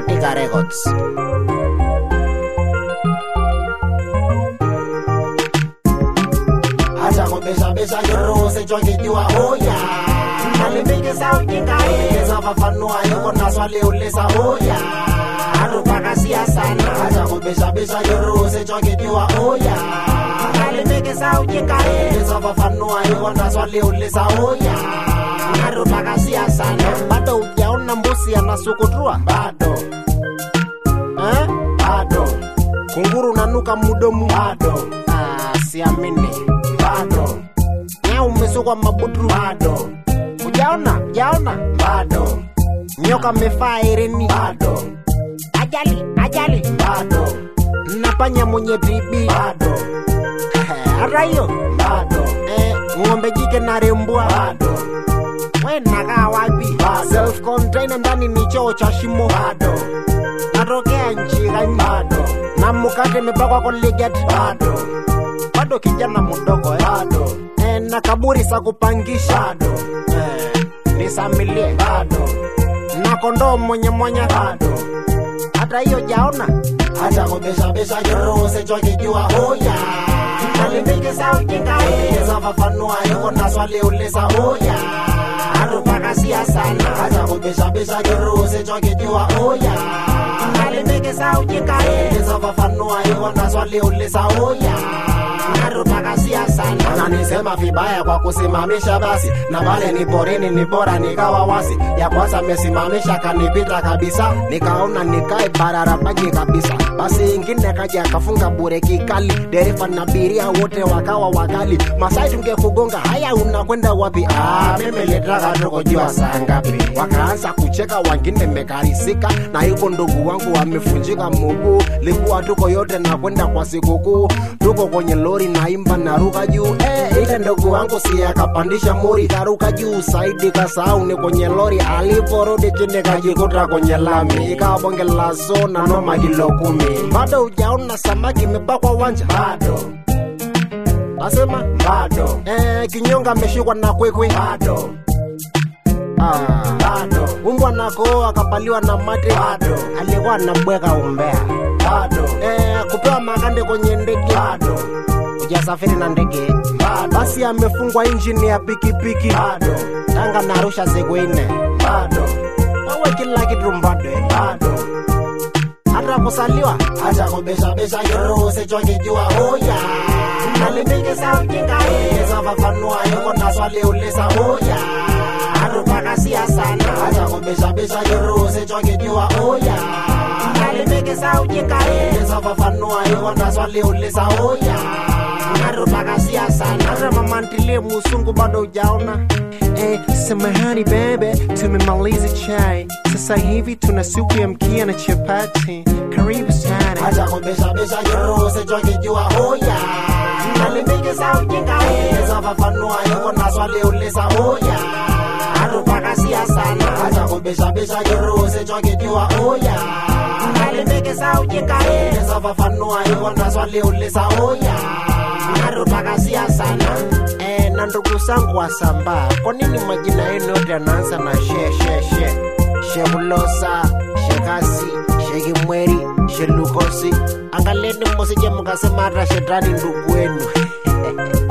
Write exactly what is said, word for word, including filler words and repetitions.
Motika Records. Acha kubesha besha yorose chongi jua hoya. Alimeke sa ujinga eza fafanua yuko na swali uleza hoya. Arupaka siasa na acha kubesha besha yorose chongi jua hoya. Alimeke sa ujinga eza fafanua yuko na swali uleza hoya. Arupaka siasa na bado hujaona mbusi anasukutua bado. Eh? Bado. Kunguru nanuka mudomu bado. Ah, siamini bado. Nyau umesukwa mabudru bado. Ujaona? Ujaona? Bado. Nyoka mefaa irini bado. Ajali, ajali bado. Napanya mwenye tribi bado. Arayo bado. Eh, ngombe jike na rembua bado. Wena kaa wapi? Self-contained ndani ni choo cha shimo bado. Natokea nchi gani bado. Na mukate mepakwa kwa liget bado. Bado kijana mdogo bado. Eh, na kaburi sa kupangisha bado. Eh, nisamilie bado. Na kondoo mwenye mwenye bado. Hata hiyo jaona. Acha kubesha besha yorose chongi jua hoya. Alimeke sa ujinga eza fafanua yuko na swali uleza hoya. Arupaka siasa na acha kubesha besha yorose chongi jua hoya. Alimeke sa ujinga eza fafanua yuko na swali uleza hoya. Arupaka siasa na nanisema vibaya kwa kusimamisha basi. Na pale ni porini ni bora nikawa wasi. Ya kwanza mesimamisha kanipita kabisa. Nikaona nikae bararabagi kabisa. Basi ingine kaja kafunga bureki kali. Dereva na abiria wote wakawa wakali. Masai tungekugonga haya unakwenda wapi? Ah, mimi letaka tuko jua saa ngapi. Wakaanza kucheka wengine mekarisika. Na hivyo ndugu wangu wamefunjika mguu. Likuwa tuko yote na kwenda kwa sikukuu. Tuko kwenye lori na imba na ruka juu. Eh, ile ndugu wangu si akapandisha muri. Karuka juu saidi kasahau ni kwenye lori. Aliporudi chini kajikuta kwenye lami. Ikawa bonge la sona noma kilo kumi. Bado hujaona samaki imepakwa wanja bado. Nasema bado. Eh, kinyonga ameshikwa na kwekwe bado. Ah, bado. Umbwa nako akapaliwa na mate bado. Alikuwa anabweka umbea bado. Eh, kupewa makande kwenye ndege bado. Ujasafiri na ndege bado. Basi amefungwa injini ya pikipiki bado. Tanga na Arusha siku ine bado. Wewe kila kitu mbade bado. Hata kusaliwa acha kubesha besha yorose chongi jua hoya. Alimeke sa ujinga eza fafanua yuko na swali uleza hoya. Arupaka siasa na acha kubesha besha yorose chongi jua hoya. Alimeke sa ujinga eza fafanua yuko na swali uleza hoya. Arupaka siasa na hata mama ntilie musungu bado hujaona. Eh, samahani bebe, tumemaliza chai. Sasa hivi tuna supu ya mkia na chapati. Karibu sana. Acha kubesha besha yorose chongi jua hoya. Alimeke sa ujinga eza fafanua yuko na swali uleza hoya. Arupaka siasa na acha kubesha besha yorose chongi jua hoya. Alimeke sa ujinga eza fafanua yuko na swali uleza hoya. Arupaka siasa na eh, na ndugu zangu wa Samba, kwa nini majina yenu yote yanaanza na she she she? Shebulosa, Shekasi, Shekimweri, Shelukosi. Angalieni msije mkasema hata shetani ndugu wenu.